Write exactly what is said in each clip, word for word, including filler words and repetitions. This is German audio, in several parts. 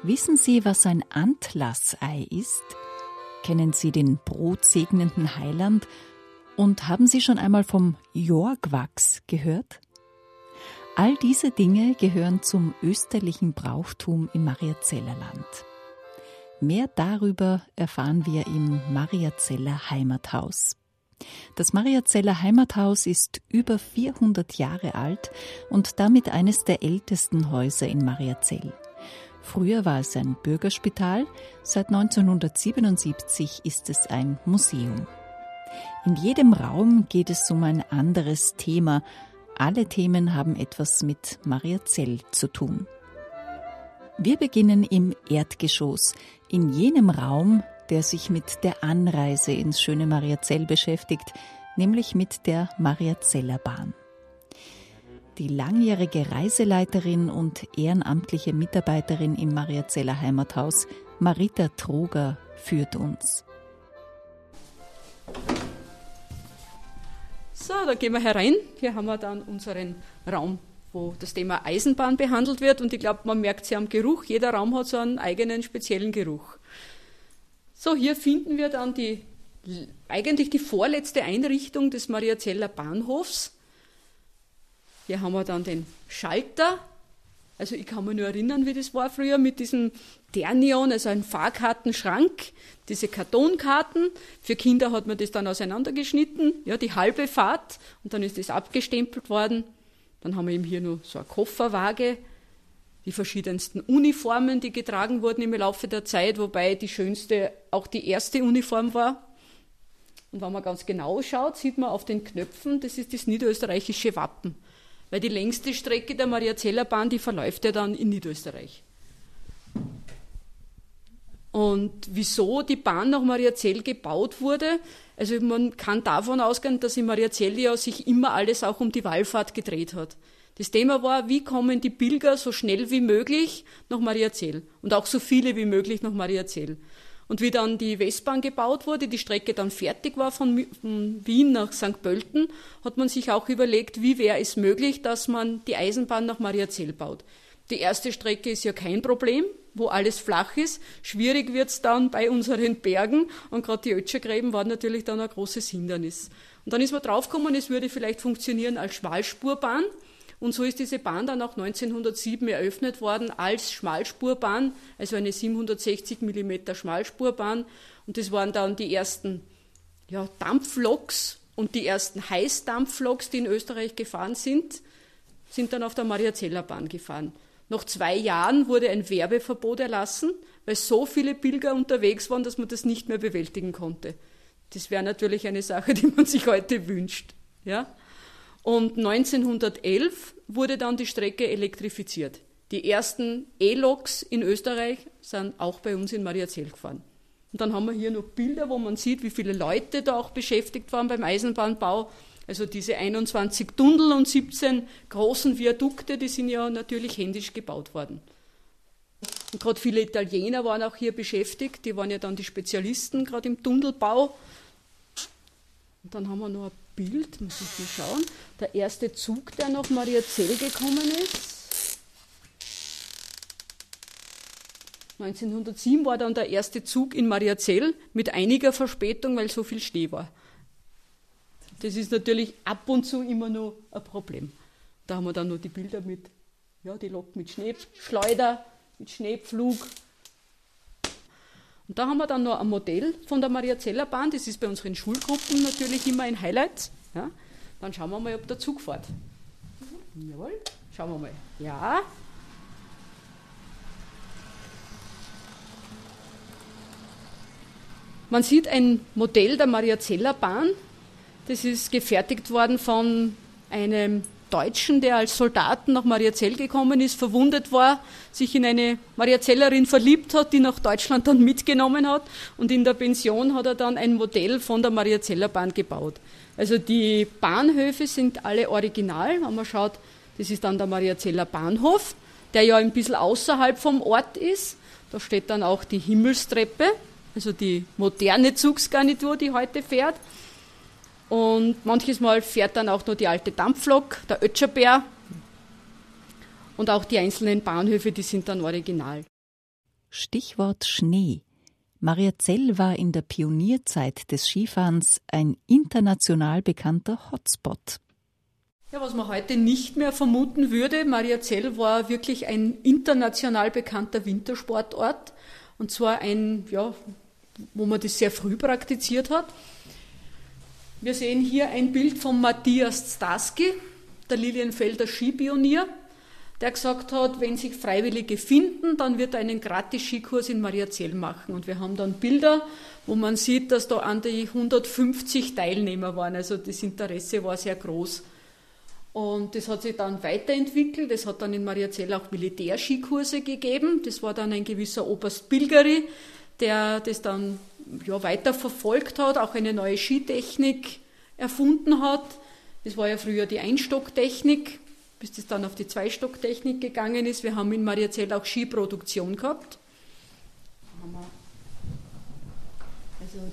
Wissen Sie, was ein Antlassei ist? Kennen Sie den brotsegnenden Heiland? Und haben Sie schon einmal vom Jorgwachs gehört? All diese Dinge gehören zum österlichen Brauchtum im Mariazellerland. Mehr darüber erfahren wir im Mariazeller Heimathaus. Das Mariazeller Heimathaus ist über vierhundert Jahre alt und damit eines der ältesten Häuser in Mariazell. Früher war es ein Bürgerspital, seit neunzehnhundertsiebenundsiebzig ist es ein Museum. In jedem Raum geht es um ein anderes Thema. Alle Themen haben etwas mit Mariazell zu tun. Wir beginnen im Erdgeschoss, in jenem Raum, der sich mit der Anreise ins schöne Mariazell beschäftigt, nämlich mit der Mariazellerbahn. Die langjährige Reiseleiterin und ehrenamtliche Mitarbeiterin im Mariazeller Heimathaus, Marita Troger, führt uns. So, da gehen wir herein. Hier haben wir dann unseren Raum, wo das Thema Eisenbahn behandelt wird. Und ich glaube, man merkt es ja am Geruch. Jeder Raum hat so einen eigenen speziellen Geruch. So, hier finden wir dann die, eigentlich die vorletzte Einrichtung des Mariazeller Bahnhofs. Hier haben wir dann den Schalter. Also ich kann mich nur erinnern, wie das war früher mit diesem Dernion, also ein Fahrkartenschrank, diese Kartonkarten. Für Kinder hat man das dann auseinandergeschnitten, ja, die halbe Fahrt, und dann ist das abgestempelt worden. Dann haben wir eben hier noch so eine Kofferwaage, die verschiedensten Uniformen, die getragen wurden im Laufe der Zeit, wobei die schönste auch die erste Uniform war. Und wenn man ganz genau schaut, sieht man auf den Knöpfen, das ist das niederösterreichische Wappen. Weil die längste Strecke der Mariazellerbahn, die verläuft ja dann in Niederösterreich. Und wieso die Bahn nach Mariazell gebaut wurde, also man kann davon ausgehen, dass in Mariazell ja sich immer alles auch um die Wallfahrt gedreht hat. Das Thema war, wie kommen die Pilger so schnell wie möglich nach Mariazell und auch so viele wie möglich nach Mariazell. Und wie dann die Westbahn gebaut wurde, die Strecke dann fertig war von Wien nach Sankt Pölten, hat man sich auch überlegt, wie wäre es möglich, dass man die Eisenbahn nach Mariazell baut. Die erste Strecke ist ja kein Problem, wo alles flach ist. Schwierig wird es dann bei unseren Bergen, und gerade die Ötschergräben waren natürlich dann ein großes Hindernis. Und dann ist man draufgekommen, es würde vielleicht funktionieren als Schmalspurbahn. Und so ist diese Bahn dann auch neunzehnhundertsieben eröffnet worden als Schmalspurbahn, also eine siebenhundertsechzig Millimeter Schmalspurbahn. Und das waren dann die ersten ja, Dampfloks und die ersten Heißdampfloks, die in Österreich gefahren sind, sind dann auf der Mariazellerbahn gefahren. Nach zwei Jahren wurde ein Werbeverbot erlassen, weil so viele Pilger unterwegs waren, dass man das nicht mehr bewältigen konnte. Das wäre natürlich eine Sache, die man sich heute wünscht. Ja? Und neunzehnhundertelf wurde dann die Strecke elektrifiziert. Die ersten E-Loks in Österreich sind auch bei uns in Mariazell gefahren. Und dann haben wir hier noch Bilder, wo man sieht, wie viele Leute da auch beschäftigt waren beim Eisenbahnbau. Also diese einundzwanzig Tunnel und siebzehn großen Viadukte, die sind ja natürlich händisch gebaut worden. Und gerade viele Italiener waren auch hier beschäftigt, die waren ja dann die Spezialisten, gerade im Tunnelbau. Und dann haben wir noch ein Bild, muss ich mal schauen. Der erste Zug, der nach Mariazell gekommen ist. neunzehnhundertsieben war dann der erste Zug in Mariazell mit einiger Verspätung, weil so viel Schnee war. Das ist natürlich ab und zu immer noch ein Problem. Da haben wir dann noch die Bilder mit, ja, die Lok mit Schneeschleuder, mit Schneepflug. Und da haben wir dann noch ein Modell von der Mariazellerbahn, das ist bei unseren Schulgruppen natürlich immer ein Highlight. Ja. Dann schauen wir mal, ob der Zug fährt. Mhm. Jawohl, schauen wir mal. Ja. Man sieht ein Modell der Mariazellerbahn. Das ist gefertigt worden von einem Deutschen, der als Soldaten nach Mariazell gekommen ist, verwundet war, sich in eine Mariazellerin verliebt hat, die nach Deutschland dann mitgenommen hat, und in der Pension hat er dann ein Modell von der Mariazellerbahn gebaut. Also die Bahnhöfe sind alle original. Wenn man schaut, das ist dann der Mariazeller Bahnhof, der ja ein bisschen außerhalb vom Ort ist. Da steht dann auch die Himmelstreppe, also die moderne Zugsgarnitur, die heute fährt. Und manches Mal fährt dann auch noch die alte Dampflok, der Ötscherberg. Und auch die einzelnen Bahnhöfe, die sind dann original. Stichwort Schnee. Mariazell war in der Pionierzeit des Skifahrens ein international bekannter Hotspot. Ja, was man heute nicht mehr vermuten würde, Mariazell war wirklich ein international bekannter Wintersportort. Und zwar ein, ja, wo man das sehr früh praktiziert hat. Wir sehen hier ein Bild von Matthias Staski, der Lilienfelder Skipionier, der gesagt hat, wenn sich Freiwillige finden, dann wird er einen Gratis-Skikurs in Mariazell machen. Und wir haben dann Bilder, wo man sieht, dass da an die hundertfünfzig Teilnehmer waren. Also das Interesse war sehr groß. Und das hat sich dann weiterentwickelt. Es hat dann in Mariazell auch Militärskikurse gegeben. Das war dann ein gewisser Oberst Bilgeri, der das dann ja, weiter verfolgt hat, auch eine neue Skitechnik erfunden hat. Das war ja früher die Einstocktechnik, bis das dann auf die Zweistocktechnik gegangen ist. Wir haben in Mariazell auch Skiproduktion gehabt. Also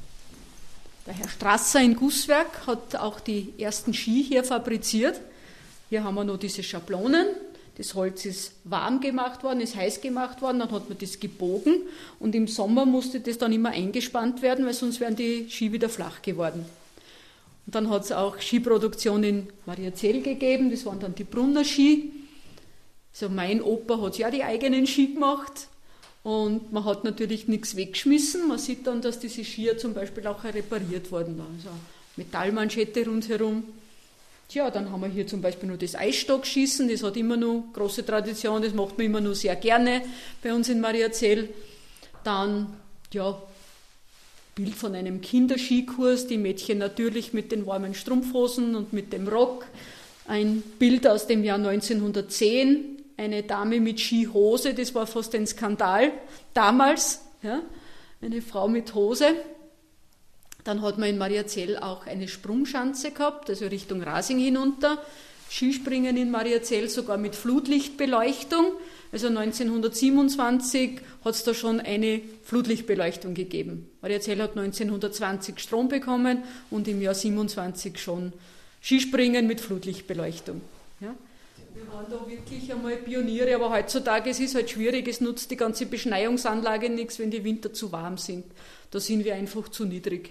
der Herr Strasser in Gusswerk hat auch die ersten Ski hier fabriziert. Hier haben wir noch diese Schablonen. Das Holz ist warm gemacht worden, ist heiß gemacht worden, dann hat man das gebogen und im Sommer musste das dann immer eingespannt werden, weil sonst wären die Ski wieder flach geworden. Und dann hat es auch Skiproduktion in Mariazell gegeben, das waren dann die Brunner Ski. Also mein Opa hat ja die eigenen Ski gemacht. Und man hat natürlich nichts weggeschmissen. Man sieht dann, dass diese Skier zum Beispiel auch repariert wurden. Also Metallmanschette rundherum. Tja, dann haben wir hier zum Beispiel nur das Eisstockschießen. Das hat immer noch große Tradition. Das macht man immer noch sehr gerne bei uns in Mariazell. Dann, ja, Bild von einem Kinderskikurs. Die Mädchen natürlich mit den warmen Strumpfhosen und mit dem Rock. Ein Bild aus dem Jahr neunzehnhundertzehn. Eine Dame mit Skihose, das war fast ein Skandal damals, ja, eine Frau mit Hose. Dann hat man in Mariazell auch eine Sprungschanze gehabt, also Richtung Rasing hinunter. Skispringen in Mariazell sogar mit Flutlichtbeleuchtung. Also neunzehnhundertsiebenundzwanzig hat es da schon eine Flutlichtbeleuchtung gegeben. Mariazell hat neunzehnhundertzwanzig Strom bekommen und im Jahr siebenundzwanzig schon Skispringen mit Flutlichtbeleuchtung. Ja. Wir waren da wirklich einmal Pioniere, aber heutzutage ist es halt schwierig, es nutzt die ganze Beschneiungsanlage nichts, wenn die Winter zu warm sind. Da sind wir einfach zu niedrig.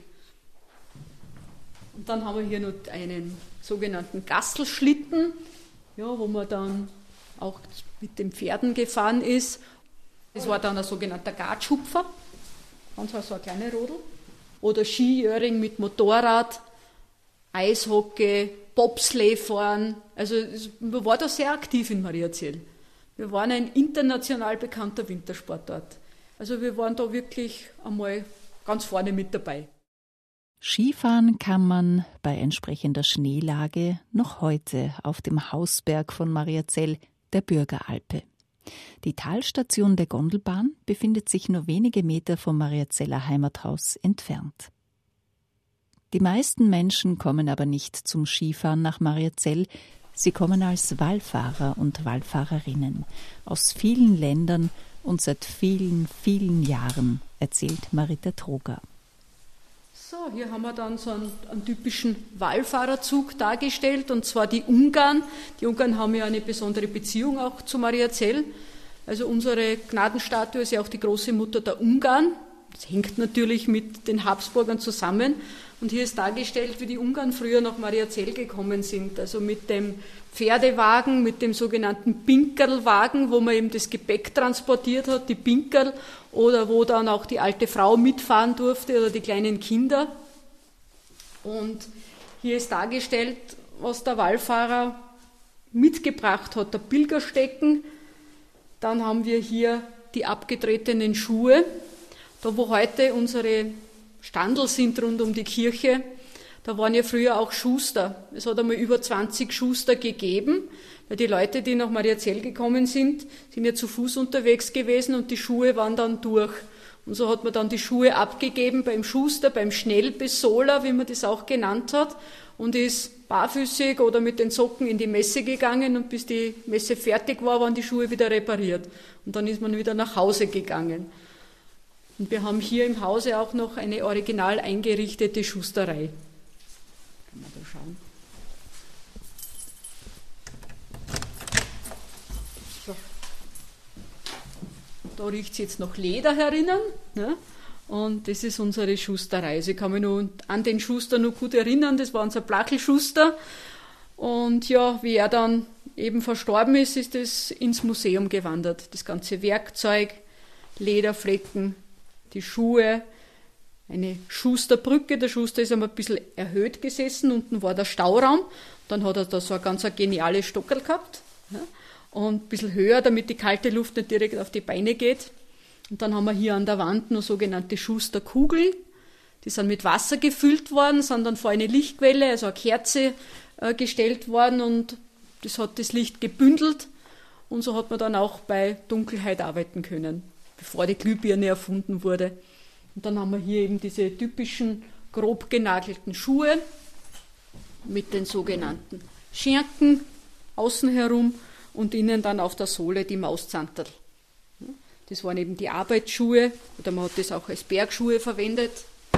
Und dann haben wir hier noch einen sogenannten Gastelschlitten, ja, wo man dann auch mit den Pferden gefahren ist. Das war dann ein sogenannter Gatschupfer, ganz so ein kleiner Rodel. Oder Skijöring mit Motorrad, Eishockey, Bobsleigh fahren. Also man war da sehr aktiv in Mariazell. Wir waren ein international bekannter Wintersportort. Also wir waren da wirklich einmal ganz vorne mit dabei. Skifahren kann man bei entsprechender Schneelage noch heute auf dem Hausberg von Mariazell, der Bürgeralpe. Die Talstation der Gondelbahn befindet sich nur wenige Meter vom Mariazeller Heimathaus entfernt. Die meisten Menschen kommen aber nicht zum Skifahren nach Mariazell. Sie kommen als Wallfahrer und Wallfahrerinnen aus vielen Ländern und seit vielen, vielen Jahren, erzählt Marita Troger. So, hier haben wir dann so einen, einen typischen Wallfahrerzug dargestellt, und zwar die Ungarn. Die Ungarn haben ja eine besondere Beziehung auch zu Mariazell. Also unsere Gnadenstatue ist ja auch die große Mutter der Ungarn. Das hängt natürlich mit den Habsburgern zusammen. Und hier ist dargestellt, wie die Ungarn früher nach Mariazell gekommen sind. Also mit dem Pferdewagen, mit dem sogenannten Pinkerlwagen, wo man eben das Gepäck transportiert hat, die Pinkerl, oder wo dann auch die alte Frau mitfahren durfte oder die kleinen Kinder. Und hier ist dargestellt, was der Wallfahrer mitgebracht hat. Der Pilgerstecken, dann haben wir hier die abgetretenen Schuhe, da wo heute unsere Standel sind rund um die Kirche, da waren ja früher auch Schuster. Es hat einmal über zwanzig Schuster gegeben, weil die Leute, die nach Mariazell gekommen sind, sind ja zu Fuß unterwegs gewesen und die Schuhe waren dann durch. Und so hat man dann die Schuhe abgegeben beim Schuster, beim Schnellbesohler, wie man das auch genannt hat, und ist barfüßig oder mit den Socken in die Messe gegangen, und bis die Messe fertig war, waren die Schuhe wieder repariert. Und dann ist man wieder nach Hause gegangen. Und wir haben hier im Hause auch noch eine original eingerichtete Schusterei. Kann man da schauen. So. da riecht es jetzt nach Leder herinnen. Ne? Und das ist unsere Schusterei. Also ich kann mich noch an den Schuster noch gut erinnern, das war unser Plachlschuster. Und ja, wie er dann eben verstorben ist, ist es ins Museum gewandert. Das ganze Werkzeug, Lederflecken, die Schuhe, eine Schusterbrücke. Der Schuster ist einmal ein bisschen erhöht gesessen, unten war der Stauraum. Dann hat er da so ein ganz ein geniales Stockerl gehabt. Ja? Und ein bisschen höher, damit die kalte Luft nicht direkt auf die Beine geht. Und dann haben wir hier an der Wand noch sogenannte Schusterkugeln. Die sind mit Wasser gefüllt worden, sind dann vor eine Lichtquelle, also eine Kerze, äh, gestellt worden und das hat das Licht gebündelt. Und so hat man dann auch bei Dunkelheit arbeiten können, bevor die Glühbirne erfunden wurde. Und dann haben wir hier eben diese typischen grob genagelten Schuhe mit den sogenannten Scherken außen herum und innen dann auf der Sohle die Mauszanterl. Das waren eben die Arbeitsschuhe, oder man hat das auch als Bergschuhe verwendet.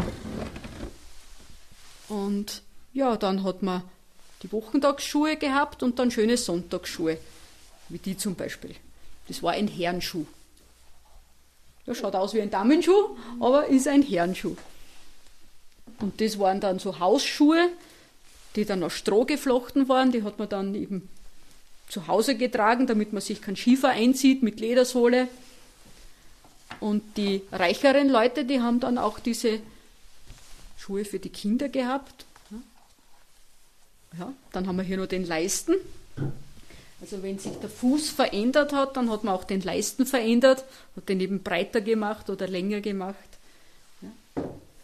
Und ja, dann hat man die Wochentagsschuhe gehabt und dann schöne Sonntagsschuhe, wie die zum Beispiel. Das war ein Herrenschuh. Ja, schaut aus wie ein Damenschuh, aber ist ein Herrenschuh. Und das waren dann so Hausschuhe, die dann aus Stroh geflochten waren. Die hat man dann eben zu Hause getragen, damit man sich keinen Schiefer einzieht mit Ledersohle. Und die reicheren Leute, die haben dann auch diese Schuhe für die Kinder gehabt. Ja, dann haben wir hier noch den Leisten. Also wenn sich der Fuß verändert hat, dann hat man auch den Leisten verändert, hat den eben breiter gemacht oder länger gemacht. Ja.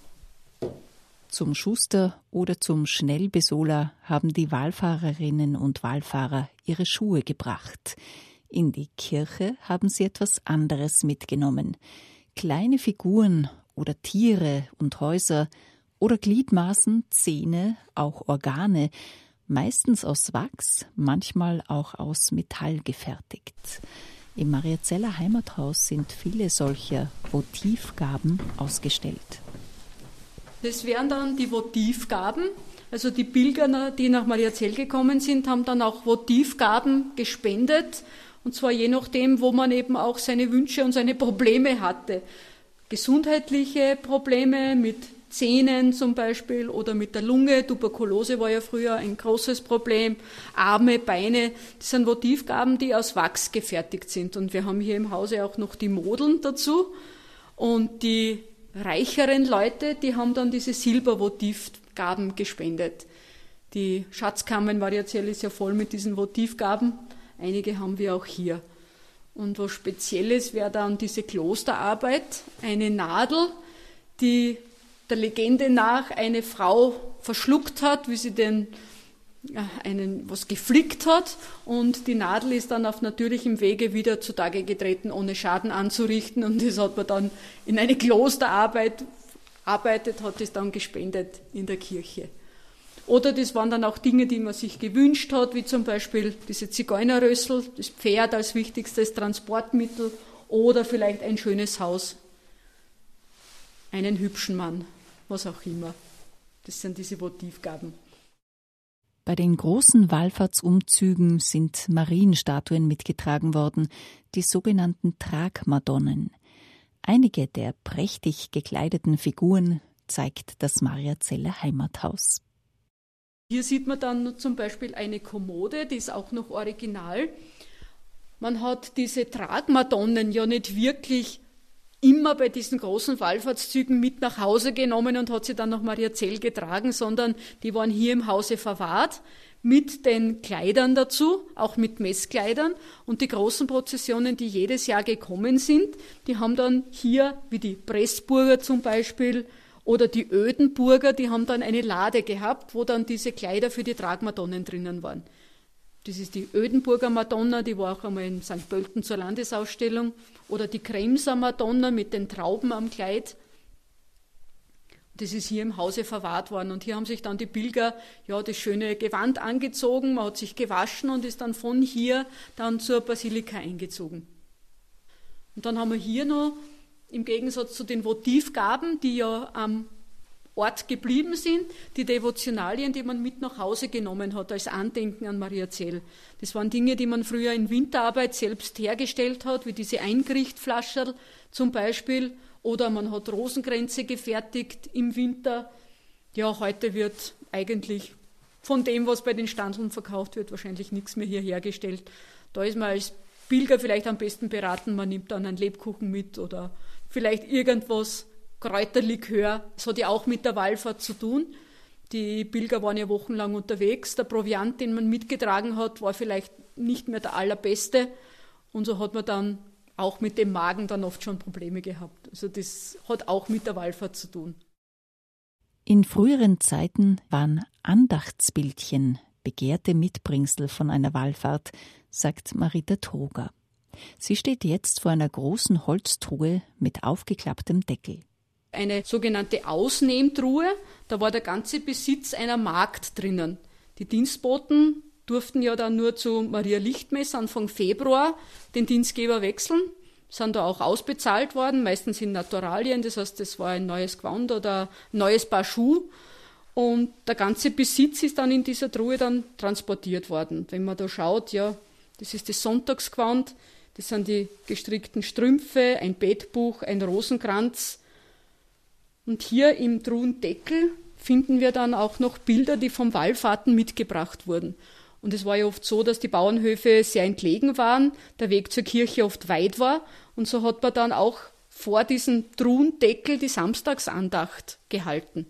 Zum Schuster oder zum Schnellbesohler haben die Wallfahrerinnen und Wallfahrer ihre Schuhe gebracht. In die Kirche haben sie etwas anderes mitgenommen. Kleine Figuren oder Tiere und Häuser oder Gliedmaßen, Zähne, auch Organe, meistens aus Wachs, manchmal auch aus Metall gefertigt. Im Mariazeller Heimathaus sind viele solcher Votivgaben ausgestellt. Das wären dann die Votivgaben. Also die Pilger, die nach Mariazell gekommen sind, haben dann auch Votivgaben gespendet. Und zwar je nachdem, wo man eben auch seine Wünsche und seine Probleme hatte. Gesundheitliche Probleme mit Zähnen zum Beispiel oder mit der Lunge. Tuberkulose war ja früher ein großes Problem. Arme, Beine, das sind Votivgaben, die aus Wachs gefertigt sind. Und wir haben hier im Hause auch noch die Modeln dazu. Und die reicheren Leute, die haben dann diese Silbervotivgaben gespendet. Die Schatzkammer in Mariazell ist ja voll mit diesen Votivgaben. Einige haben wir auch hier. Und was Spezielles wäre dann diese Klosterarbeit, eine Nadel, die der Legende nach eine Frau verschluckt hat, wie sie den, ja, einen, was geflickt hat. Und die Nadel ist dann auf natürlichem Wege wieder zutage getreten, ohne Schaden anzurichten. Und das hat man dann in eine Klosterarbeit arbeitet, hat es dann gespendet in der Kirche. Oder das waren dann auch Dinge, die man sich gewünscht hat, wie zum Beispiel diese Zigeunerrössel, das Pferd als wichtigstes Transportmittel oder vielleicht ein schönes Haus, einen hübschen Mann, was auch immer. Das sind diese Votivgaben. Bei den großen Wallfahrtsumzügen sind Marienstatuen mitgetragen worden, die sogenannten Tragmadonnen. Einige der prächtig gekleideten Figuren zeigt das Mariazeller Heimathaus. Hier sieht man dann zum Beispiel eine Kommode, die ist auch noch original. Man hat diese Tragmadonnen ja nicht wirklich immer bei diesen großen Wallfahrtszügen mit nach Hause genommen und hat sie dann nach Mariazell getragen, sondern die waren hier im Hause verwahrt mit den Kleidern dazu, auch mit Messkleidern. Und die großen Prozessionen, die jedes Jahr gekommen sind, die haben dann hier, wie die Pressburger zum Beispiel, oder die Ödenburger, die haben dann eine Lade gehabt, wo dann diese Kleider für die Tragmadonnen drinnen waren. Das ist die Ödenburger Madonna, die war auch einmal in Sankt Pölten zur Landesausstellung. Oder die Kremser Madonna mit den Trauben am Kleid. Das ist hier im Hause verwahrt worden. Und hier haben sich dann die Pilger ja, das schöne Gewand angezogen, man hat sich gewaschen und ist dann von hier dann zur Basilika eingezogen. Und dann haben wir hier noch im Gegensatz zu den Votivgaben, die ja am Ort geblieben sind, die Devotionalien, die man mit nach Hause genommen hat, als Andenken an Mariazell. Das waren Dinge, die man früher in Winterarbeit selbst hergestellt hat, wie diese Eingerichtflascherl zum Beispiel, oder man hat Rosenkränze gefertigt im Winter. Ja, heute wird eigentlich von dem, was bei den Standeln verkauft wird, wahrscheinlich nichts mehr hier hergestellt. Da ist man als Pilger vielleicht am besten beraten, man nimmt dann einen Lebkuchen mit oder vielleicht irgendwas, Kräuterlikör. Das hat ja auch mit der Wallfahrt zu tun. Die Pilger waren ja wochenlang unterwegs. Der Proviant, den man mitgetragen hat, war vielleicht nicht mehr der allerbeste. Und so hat man dann auch mit dem Magen dann oft schon Probleme gehabt. Also das hat auch mit der Wallfahrt zu tun. In früheren Zeiten waren Andachtsbildchen begehrte Mitbringsel von einer Wallfahrt, sagt Marita Troger. Sie steht jetzt vor einer großen Holztruhe mit aufgeklapptem Deckel. Eine sogenannte Ausnehmtruhe, da war der ganze Besitz einer Magd drinnen. Die Dienstboten durften ja dann nur zu Maria Lichtmess Anfang Februar den Dienstgeber wechseln, sind da auch ausbezahlt worden, meistens in Naturalien, das heißt, das war ein neues Gewand oder ein neues Paar Schuh. Und der ganze Besitz ist dann in dieser Truhe dann transportiert worden. Wenn man da schaut, ja, das ist das Sonntagsgewand, das sind die gestrickten Strümpfe, ein Bettbuch, ein Rosenkranz. Und hier im Truhendeckel finden wir dann auch noch Bilder, die vom Wallfahrten mitgebracht wurden. Und es war ja oft so, dass die Bauernhöfe sehr entlegen waren, der Weg zur Kirche oft weit war. Und so hat man dann auch vor diesem Truhendeckel die Samstagsandacht gehalten.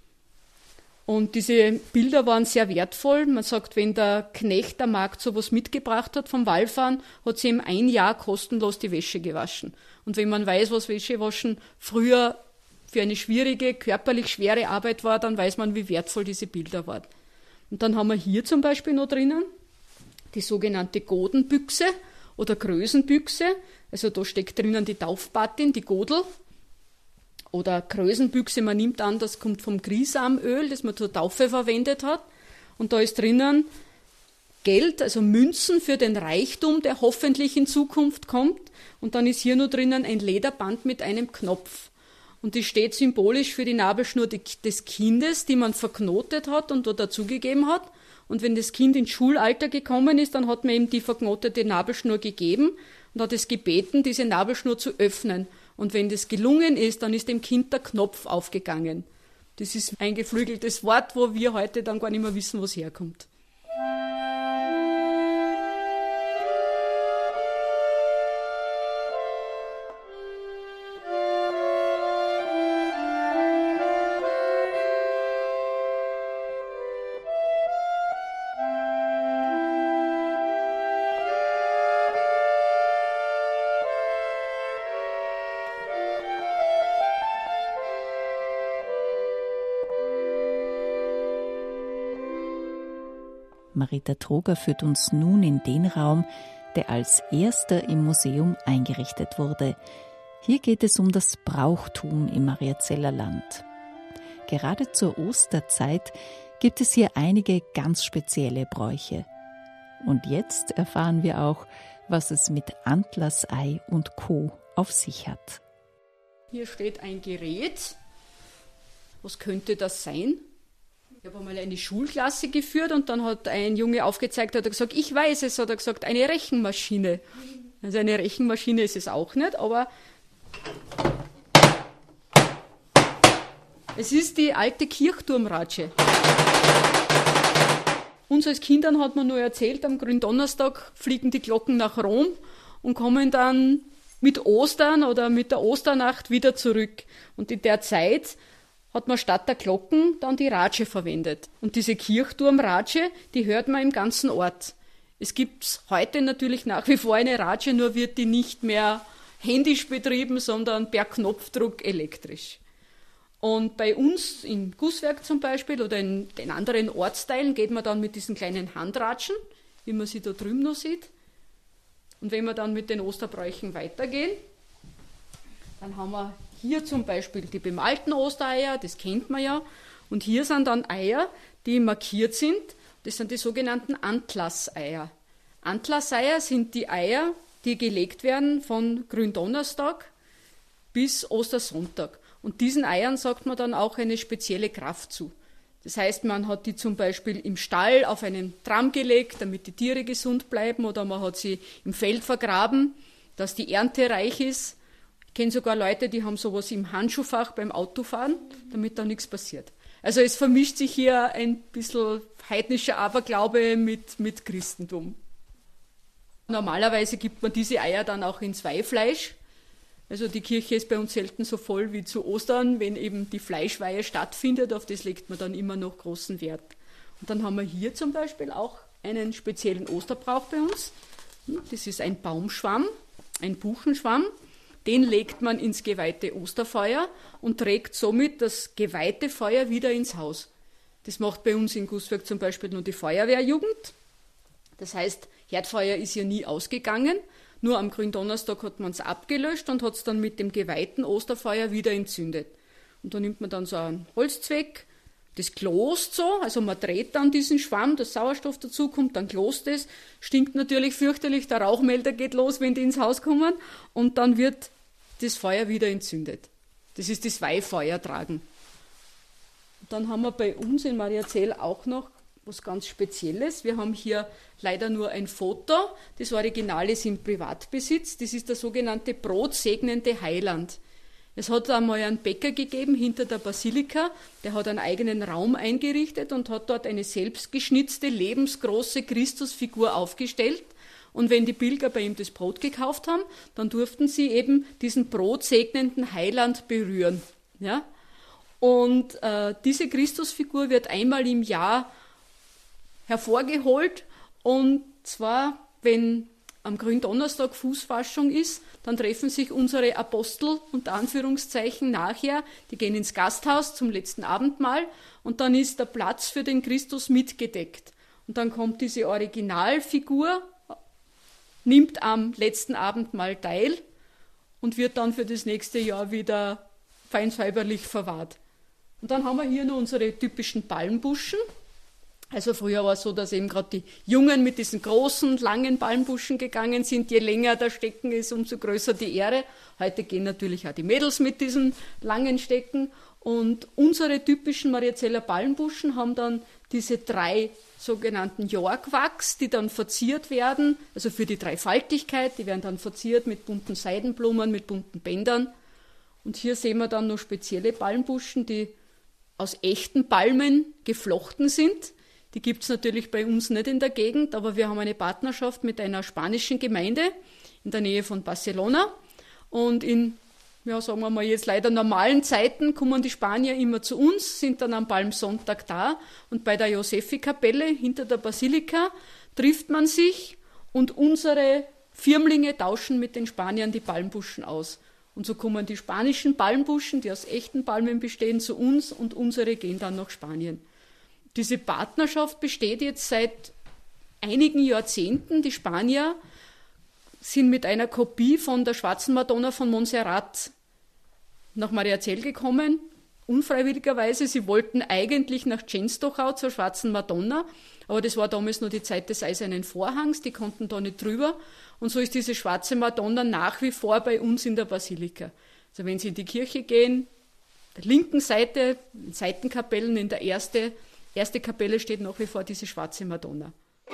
Und diese Bilder waren sehr wertvoll. Man sagt, wenn der Knecht der Magd sowas mitgebracht hat vom Wallfahren, hat sie ihm ein Jahr kostenlos die Wäsche gewaschen. Und wenn man weiß, was Wäschewaschen früher für eine schwierige, körperlich schwere Arbeit war, dann weiß man, wie wertvoll diese Bilder waren. Und dann haben wir hier zum Beispiel noch drinnen die sogenannte Godenbüchse oder Größenbüchse. Also da steckt drinnen die Taufpatin, die Godel. Oder Größenbüchse, man nimmt an, das kommt vom Grisamöl, das man zur Taufe verwendet hat. Und da ist drinnen Geld, also Münzen für den Reichtum, der hoffentlich in Zukunft kommt. Und dann ist hier nur drinnen ein Lederband mit einem Knopf. Und die steht symbolisch für die Nabelschnur des Kindes, die man verknotet hat und dort dazugegeben hat. Und wenn das Kind ins Schulalter gekommen ist, dann hat man ihm die verknotete Nabelschnur gegeben und hat es gebeten, diese Nabelschnur zu öffnen. Und wenn das gelungen ist, dann ist dem Kind der Knopf aufgegangen. Das ist ein geflügeltes Wort, wo wir heute dann gar nicht mehr wissen, wo es herkommt. Marita Troger führt uns nun in den Raum, der als erster im Museum eingerichtet wurde. Hier geht es um das Brauchtum im Mariazeller Land. Gerade zur Osterzeit gibt es hier einige ganz spezielle Bräuche. Und jetzt erfahren wir auch, was es mit Antlassei und Co. auf sich hat. Hier steht ein Gerät. Was könnte das sein? Ich habe einmal eine Schulklasse geführt und dann hat ein Junge aufgezeigt, hat er gesagt, ich weiß es, hat er gesagt, eine Rechenmaschine. Also eine Rechenmaschine ist es auch nicht, aber es ist die alte Kirchturmratsche. Uns als Kindern hat man nur erzählt, am Gründonnerstag fliegen die Glocken nach Rom und kommen dann mit Ostern oder mit der Osternacht wieder zurück. Und in der Zeit hat man statt der Glocken dann die Ratsche verwendet. Und diese Kirchturmratsche, die hört man im ganzen Ort. Es gibt heute natürlich nach wie vor eine Ratsche, nur wird die nicht mehr händisch betrieben, sondern per Knopfdruck elektrisch. Und bei uns im Gusswerk zum Beispiel oder in den anderen Ortsteilen geht man dann mit diesen kleinen Handratschen, wie man sie da drüben noch sieht. Und wenn wir dann mit den Osterbräuchen weitergehen, dann haben wir hier zum Beispiel die bemalten Ostereier, das kennt man ja. Und hier sind dann Eier, die markiert sind. Das sind die sogenannten Antlasseier. Antlasseier sind die Eier, die gelegt werden von Gründonnerstag bis Ostersonntag. Und diesen Eiern sagt man dann auch eine spezielle Kraft zu. Das heißt, man hat die zum Beispiel im Stall auf einen Tramm gelegt, damit die Tiere gesund bleiben, oder man hat sie im Feld vergraben, dass die Ernte reich ist. Ich kenne sogar Leute, die haben sowas im Handschuhfach beim Autofahren, damit da nichts passiert. Also es vermischt sich hier ein bisschen heidnischer Aberglaube mit, mit Christentum. Normalerweise gibt man diese Eier dann auch ins Weihfleisch. Also die Kirche ist bei uns selten so voll wie zu Ostern, wenn eben die Fleischweihe stattfindet, auf das legt man dann immer noch großen Wert. Und dann haben wir hier zum Beispiel auch einen speziellen Osterbrauch bei uns. Das ist ein Baumschwamm, ein Buchenschwamm. Den legt man ins geweihte Osterfeuer und trägt somit das geweihte Feuer wieder ins Haus. Das macht bei uns in Guswerk zum Beispiel nur die Feuerwehrjugend. Das heißt, Herdfeuer ist ja nie ausgegangen. Nur am Gründonnerstag hat man es abgelöscht und hat es dann mit dem geweihten Osterfeuer wieder entzündet. Und da nimmt man dann so einen Holzzweck, das klost so, also man dreht dann diesen Schwamm, dass Sauerstoff dazukommt, dann klost es, stinkt natürlich fürchterlich, der Rauchmelder geht los, wenn die ins Haus kommen, und dann wird das Feuer wieder entzündet. Das ist das Weihfeuer tragen. Und dann haben wir bei uns in Mariazell auch noch was ganz Spezielles. Wir haben hier leider nur ein Foto. Das Original ist im Privatbesitz. Das ist der sogenannte brotsegnende Heiland. Es hat einmal einen Bäcker gegeben hinter der Basilika, der hat einen eigenen Raum eingerichtet und hat dort eine selbstgeschnitzte, lebensgroße Christusfigur aufgestellt. Und wenn die Pilger bei ihm das Brot gekauft haben, dann durften sie eben diesen brotsegnenden Heiland berühren. Ja? Und äh, diese Christusfigur wird einmal im Jahr hervorgeholt, und zwar, wenn am Gründonnerstag Fußwaschung ist, dann treffen sich unsere Apostel, unter Anführungszeichen, nachher, die gehen ins Gasthaus zum letzten Abendmahl, und dann ist der Platz für den Christus mitgedeckt. Und dann kommt diese Originalfigur, nimmt am letzten Abendmahl teil und wird dann für das nächste Jahr wieder fein säuberlich verwahrt. Und dann haben wir hier noch unsere typischen Palmbuschen. Also früher war es so, dass eben gerade die Jungen mit diesen großen, langen Palmbuschen gegangen sind. Je länger der Stecken ist, umso größer die Ehre. Heute gehen natürlich auch die Mädels mit diesen langen Stecken. Und unsere typischen Mariazeller Palmbuschen haben dann diese drei sogenannten Jorkwachs, die dann verziert werden, also für die Dreifaltigkeit. Die werden dann verziert mit bunten Seidenblumen, mit bunten Bändern. Und hier sehen wir dann noch spezielle Palmbuschen, die aus echten Palmen geflochten sind. Die gibt es natürlich bei uns nicht in der Gegend, aber wir haben eine Partnerschaft mit einer spanischen Gemeinde in der Nähe von Barcelona. Und in, ja, sagen wir mal jetzt leider normalen Zeiten kommen die Spanier immer zu uns, sind dann am Palmsonntag da. Und bei der Josephi-Kapelle hinter der Basilika trifft man sich und unsere Firmlinge tauschen mit den Spaniern die Palmbuschen aus. Und so kommen die spanischen Palmbuschen, die aus echten Palmen bestehen, zu uns, und unsere gehen dann nach Spanien. Diese Partnerschaft besteht jetzt seit einigen Jahrzehnten. Die Spanier sind mit einer Kopie von der Schwarzen Madonna von Montserrat nach Mariazell gekommen, unfreiwilligerweise. Sie wollten eigentlich nach Częstochow zur Schwarzen Madonna, aber das war damals nur die Zeit des Eisernen Vorhangs, die konnten da nicht drüber. Und so ist diese Schwarze Madonna nach wie vor bei uns in der Basilika. Also wenn Sie in die Kirche gehen, der linken Seite, in Seitenkapellen, in der erste, erste Kapelle steht nach wie vor diese Schwarze Madonna.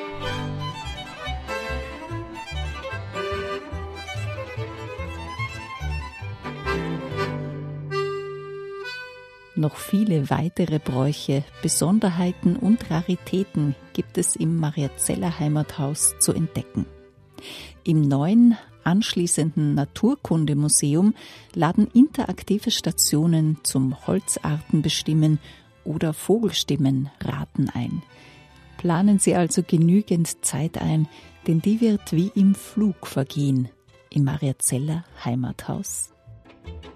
Noch viele weitere Bräuche, Besonderheiten und Raritäten gibt es im Mariazeller Heimathaus zu entdecken. Im neuen, anschließenden Naturkundemuseum laden interaktive Stationen zum Holzartenbestimmen oder Vogelstimmen raten ein. Planen Sie also genügend Zeit ein, denn die wird wie im Flug vergehen im Mariazeller Heimathaus.